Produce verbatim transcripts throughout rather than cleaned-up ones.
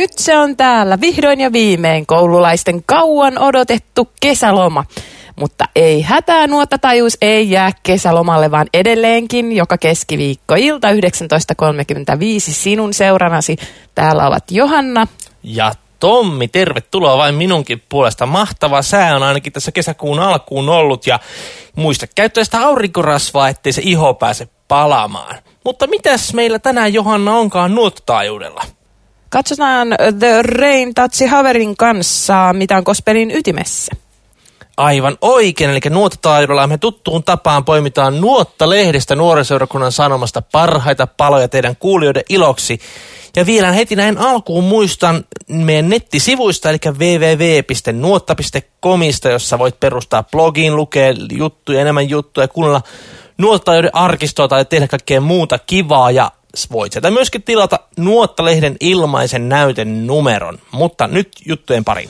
nyt se on täällä vihdoin ja viimein koululaisten kauan odotettu kesäloma. Mutta ei hätää, nuottatajuus ei jää kesälomalle, vaan edelleenkin joka keskiviikko ilta yhdeksäntoista kolmekymmentäviisi sinun seuranasi. Täällä ovat Johanna ja Tommi, tervetuloa vain minunkin puolesta. Mahtava sää on ainakin tässä kesäkuun alkuun ollut ja muista käyttää sitä aurinkorasvaa, ettei se iho pääse palamaan. Mutta mitäs meillä tänään, Johanna, onkaan nuottotaajuudella? Katsotaan The Rain Tatsi Haverin kanssa, mitä on gospelin ytimessä. Aivan oikein, eli nuottotaajuudella me tuttuun tapaan poimitaan Nuotta-lehdestä Nuoriseurakunnan Sanomasta parhaita paloja teidän kuulijoiden iloksi. Ja vielä heti näin alkuun muistan meidän nettisivuista, eli double-u double-u double-u piste nuotta piste comista, jossa voit perustaa blogiin, lukea juttuja, enemmän juttuja, kuunnella Nuotta-taajuuden arkistoa tai tehdä kaikkea muuta kivaa. Ja voit sieltä myöskin tilata Nuotta-lehden ilmaisen näyten numeron. Mutta nyt juttujen pariin.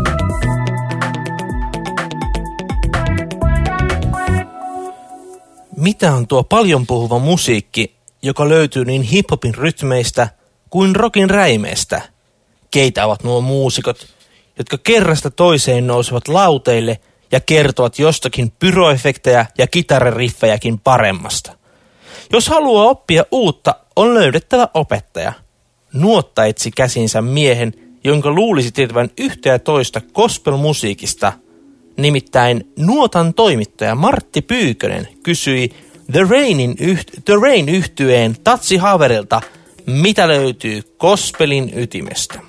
Mitä on tuo paljon puhuva musiikki, joka löytyy niin hiphopin rytmeistä kuin rockin räimeistä? Keitä ovat nuo muusikot, jotka kerrasta toiseen nousevat lauteille ja kertovat jostakin pyroefektejä ja kitarariffejäkin paremmasta? Jos haluaa oppia uutta, on löydettävä opettaja. Nuotta etsi käsinsä miehen, jonka luulisi tietävän yhtä ja toista gospel-musiikista. Nimittäin Nuotan toimittaja Martti Pyykönen kysyi The Rainin yht- The Rain-yhtyeen Tatsi Haverilta, mitä löytyy gospelin ytimestä.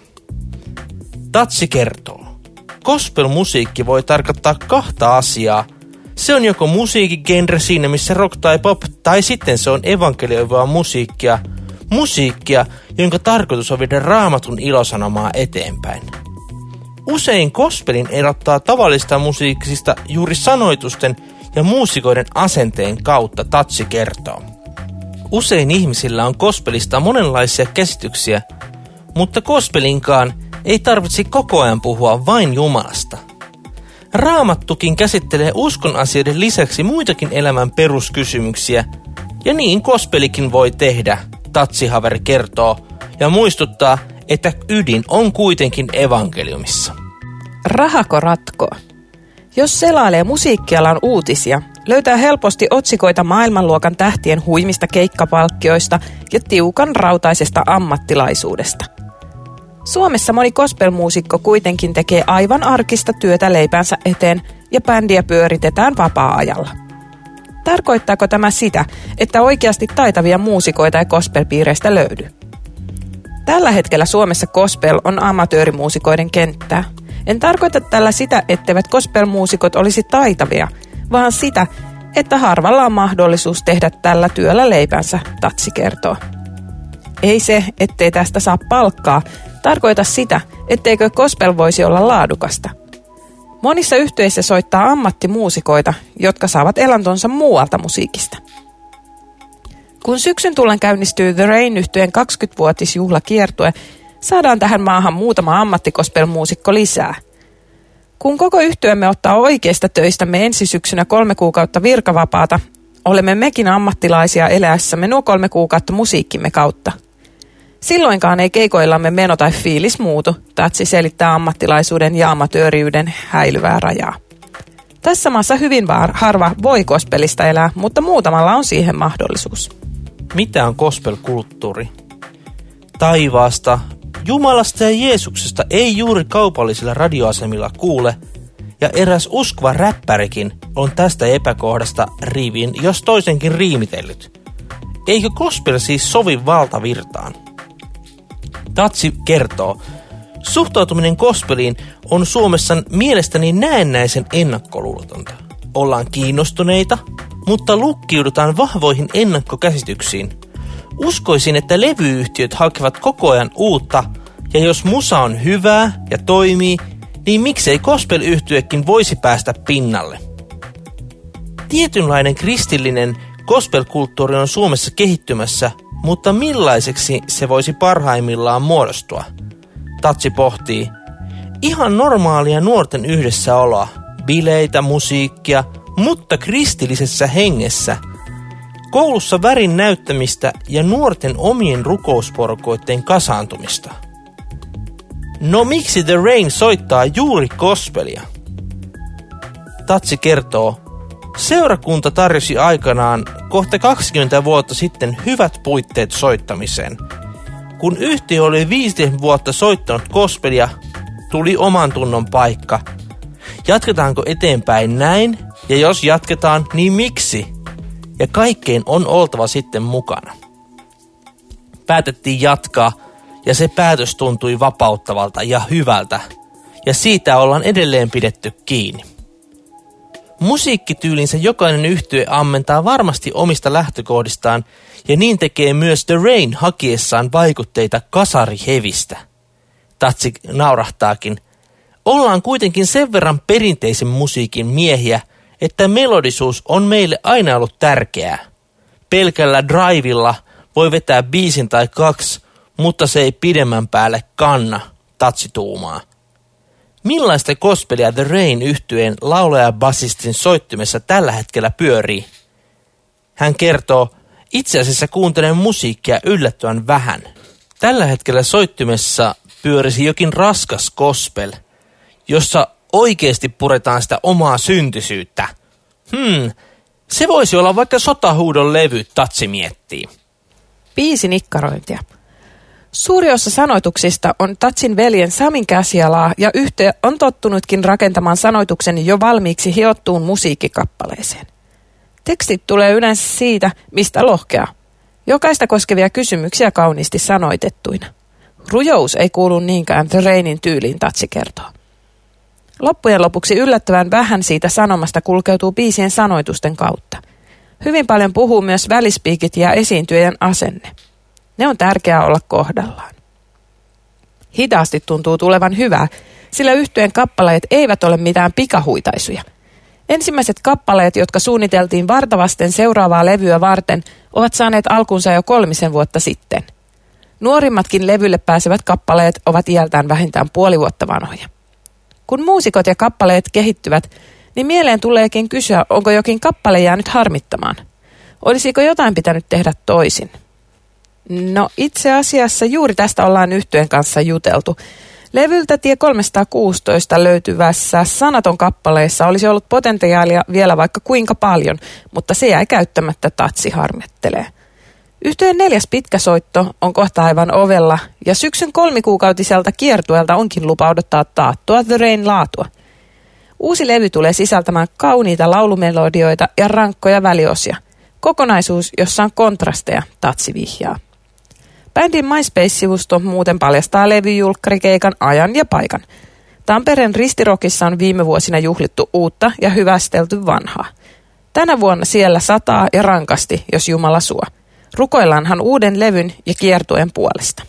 Tatsi kertoo. Gospel-musiikki voi tarkoittaa kahta asiaa. Se on joko musiikkigenre siinä, missä rock tai pop, tai sitten se on evankelioivaa musiikkia. Musiikkia, jonka tarkoitus on viedä Raamatun ilosanomaa eteenpäin. Usein gospelin erottaa tavallista musiikista juuri sanoitusten ja muusikoiden asenteen kautta, Tatsi kertoo. Usein ihmisillä on gospelista monenlaisia käsityksiä, mutta gospelinkaan ei tarvitse koko ajan puhua vain Jumalasta. Raamattukin käsittelee uskon asioiden lisäksi muitakin elämän peruskysymyksiä, ja niin gospelikin voi tehdä, Tatsi Haver kertoo, ja muistuttaa, että ydin on kuitenkin evankeliumissa. Rahako ratkoo? Jos selailee musiikkialan uutisia, löytää helposti otsikoita maailmanluokan tähtien huimista keikkapalkkioista ja tiukan rautaisesta ammattilaisuudesta. Suomessa moni gospelmuusikko kuitenkin tekee aivan arkista työtä leipänsä eteen ja bändiä pyöritetään vapaa-ajalla. Tarkoittaako tämä sitä, että oikeasti taitavia muusikoita ja gospelpiireistä löydy? Tällä hetkellä Suomessa gospel on amatöörimuusikoiden kenttää. En tarkoita tällä sitä, etteivät gospelmuusikot olisi taitavia, vaan sitä, että harvalla on mahdollisuus tehdä tällä työllä leipänsä, Tatsi kertoo. Ei se, ettei tästä saa palkkaa, tarkoita sitä, etteikö gospel voisi olla laadukasta. Monissa yhtyeissä soittaa ammattimuusikoita, jotka saavat elantonsa muualta musiikista. Kun syksyn tullen käynnistyy The Rain-yhtyeen kaksikymmenvuotisjuhlakiertue, saadaan tähän maahan muutama ammattikospelmuusikko lisää. Kun koko yhtyeemme ottaa oikeista töistämme ensi syksynä kolme kuukautta virkavapaata, olemme mekin ammattilaisia eläessämme nuo kolme kuukautta musiikkimme kautta. Silloinkaan ei keikoillamme meno tai fiilis muutu, Tatsi selittää ammattilaisuuden ja amatööriyden häilyvää rajaa. Tässä maassa hyvin harva voi gospelista elää, mutta muutamalla on siihen mahdollisuus. Mitä on gospel-kulttuuri? Taivaasta, Jumalasta ja Jeesuksesta ei juuri kaupallisilla radioasemilla kuule, ja eräs uskova räppärikin on tästä epäkohdasta rivin, jos toisenkin riimitellyt. Eikö gospel siis sovi valtavirtaan? Tatsi kertoo, suhtautuminen gospeliin on Suomessa mielestäni näennäisen ennakkoluulotonta. Ollaan kiinnostuneita, mutta lukkiudutaan vahvoihin ennakkokäsityksiin. Uskoisin, että levyyhtiöt hakevat koko ajan uutta, ja jos musa on hyvää ja toimii, niin miksei gospel-yhtyekin voisi päästä pinnalle? Tietynlainen kristillinen gospel-kulttuuri on Suomessa kehittymässä, mutta millaiseksi se voisi parhaimmillaan muodostua? Tatsi pohtii. Ihan normaalia nuorten yhdessäoloa, bileitä, musiikkia, mutta kristillisessä hengessä. Koulussa värin näyttämistä ja nuorten omien rukousporukoiden kasaantumista. No miksi The Rain soittaa juuri gospelia? Tatsi kertoo, seurakunta tarjosi aikanaan kohta kaksikymmentä vuotta sitten hyvät puitteet soittamiseen. Kun yhtiö oli viisi vuotta soittanut gospelia, tuli oman tunnon paikka. Jatketaanko eteenpäin näin? Ja jos jatketaan, niin miksi? Ja kaikkeen on oltava sitten mukana. Päätettiin jatkaa, ja se päätös tuntui vapauttavalta ja hyvältä. Ja siitä ollaan edelleen pidetty kiinni. Musiikkityylinsä jokainen yhtye ammentaa varmasti omista lähtökohdistaan, ja niin tekee myös The Rain hakiessaan vaikutteita kasarihevistä. Tatsi naurahtaakin. Ollaan kuitenkin sen verran perinteisen musiikin miehiä, että melodisuus on meille aina ollut tärkeää. Pelkällä drivilla voi vetää biisin tai kaksi, mutta se ei pidemmän päälle kanna, Tatsi tuumaa. Millaista gospelia The Rain -yhtyeen laulaja-basistin soittimessa tällä hetkellä pyörii? Hän kertoo, itse asiassa kuuntelen musiikkia yllättävän vähän. Tällä hetkellä soittimessa pyörisi jokin raskas gospel, jossa oikeasti puretaan sitä omaa syntisyyttä. Hmm, se voisi olla vaikka Sotahuudon levy, Tatsi miettii. Biisin ikkarointia. Suuri osa sanoituksista on Tatsin veljen Samin käsialaa ja yhtye on tottunutkin rakentamaan sanoituksen jo valmiiksi hiottuun musiikkikappaleeseen. Tekstit tulee yleensä siitä, mistä lohkeaa. Jokaista koskevia kysymyksiä kauniisti sanoitettuina. Rujous ei kuulu niinkään The Rainin tyyliin, Tatsi kertoo. Loppujen lopuksi yllättävän vähän siitä sanomasta kulkeutuu biisien sanoitusten kautta. Hyvin paljon puhuu myös välispiikit ja esiintyjän asenne. Ne on tärkeää olla kohdallaan. Hitaasti tuntuu tulevan hyvää, sillä yhtyeen kappaleet eivät ole mitään pikahuitaisuja. Ensimmäiset kappaleet, jotka suunniteltiin vartavasten seuraavaa levyä varten, ovat saaneet alkunsa jo kolmisen vuotta sitten. Nuorimmatkin levylle pääsevät kappaleet ovat iältään vähintään puoli vuotta vanhoja. Kun muusikot ja kappaleet kehittyvät, niin mieleen tuleekin kysyä, onko jokin kappale jäänyt harmittamaan. Olisiko jotain pitänyt tehdä toisin? No itse asiassa juuri tästä ollaan yhtyeen kanssa juteltu. Levyltä Tie kolmesataakuusitoista löytyvässä Sanaton kappaleessa olisi ollut potentiaalia vielä vaikka kuinka paljon, mutta se jäi käyttämättä, Tatsi harmittelee. Yhtyeen neljäs pitkäsoitto on kohta aivan ovella ja syksyn kolmikuukautiselta kiertueelta onkin lupa odottaa taattua The Rain -laatua. Uusi levy tulee sisältämään kauniita laulumelodioita ja rankkoja väliosia. Kokonaisuus, jossa on kontrasteja, Tatsi vihjaa. Bändin MySpace-sivusto muuten paljastaa levyjulkkarikeikan ajan ja paikan. Tampereen Ristirokissa on viime vuosina juhlittu uutta ja hyvästelty vanhaa. Tänä vuonna siellä sataa ja rankasti, jos Jumala suo. Rukoillaanhan uuden levyn ja kiertueen puolesta.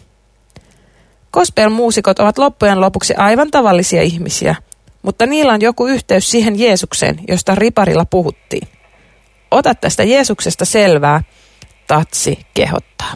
Gospel-muusikot ovat loppujen lopuksi aivan tavallisia ihmisiä, mutta niillä on joku yhteys siihen Jeesukseen, josta riparilla puhuttiin. Ota tästä Jeesuksesta selvää, Tatsi kehottaa.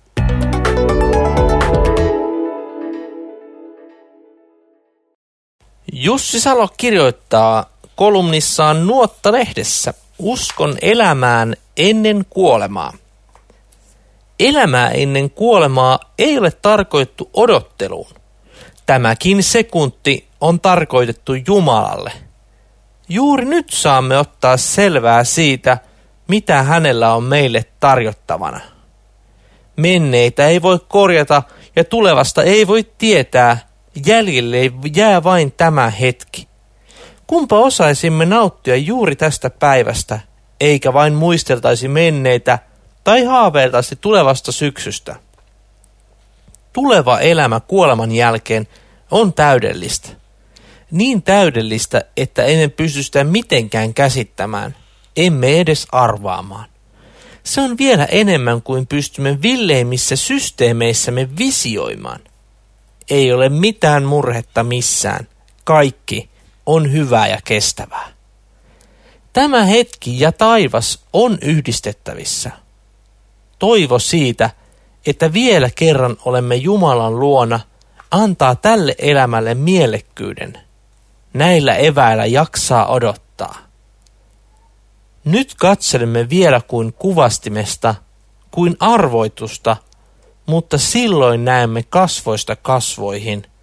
Jussi Salo kirjoittaa kolumnissaan Nuotta-lehdessä uskon elämään ennen kuolemaa. Elämää ennen kuolemaa ei ole tarkoitettu odotteluun. Tämäkin sekunti on tarkoitettu Jumalalle. Juuri nyt saamme ottaa selvää siitä, mitä hänellä on meille tarjottavana. Menneitä ei voi korjata ja tulevasta ei voi tietää, jäljelle jää vain tämä hetki. Kumpa osaisimme nauttia juuri tästä päivästä, eikä vain muisteltaisi menneitä tai haaveiltaisi tulevasta syksystä. Tuleva elämä kuoleman jälkeen on täydellistä. Niin täydellistä, että emme pysty sitä mitenkään käsittämään, emme edes arvaamaan. Se on vielä enemmän kuin pystymme villeimmissä systeemeissämme visioimaan. Ei ole mitään murhetta missään. Kaikki on hyvää ja kestävää. Tämä hetki ja taivas on yhdistettävissä. Toivo siitä, että vielä kerran olemme Jumalan luona, antaa tälle elämälle mielekkyyden. Näillä eväillä jaksaa odottaa. Nyt katselemme vielä kuin kuvastimesta, kuin arvoitusta, mutta silloin näemme kasvoista kasvoihin,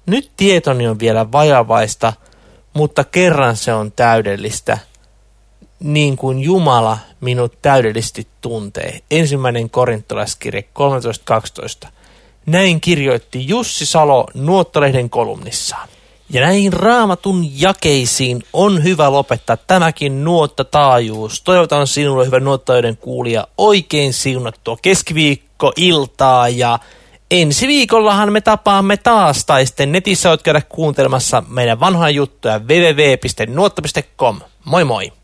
Nyt tietoni on vielä vajavaista, mutta kerran se on täydellistä, niin kuin Jumala minut täydellisesti tuntee. Ensimmäinen korintolaiskirje kolmetoista kaksitoista. Näin kirjoitti Jussi Salo Nuottalehden kolumnissaan. Ja näihin Raamatun jakeisiin on hyvä lopettaa tämäkin nuottataajuus. Toivotan sinulle, hyvä nuottajoiden kuulija, oikein siunattua keskiviikkoiltaa ja ensi viikollahan me tapaamme taas, tai sitten netissä olet käydä kuuntelemassa meidän vanhaa juttuja double-u double-u double-u piste nuotta piste com. Moi moi!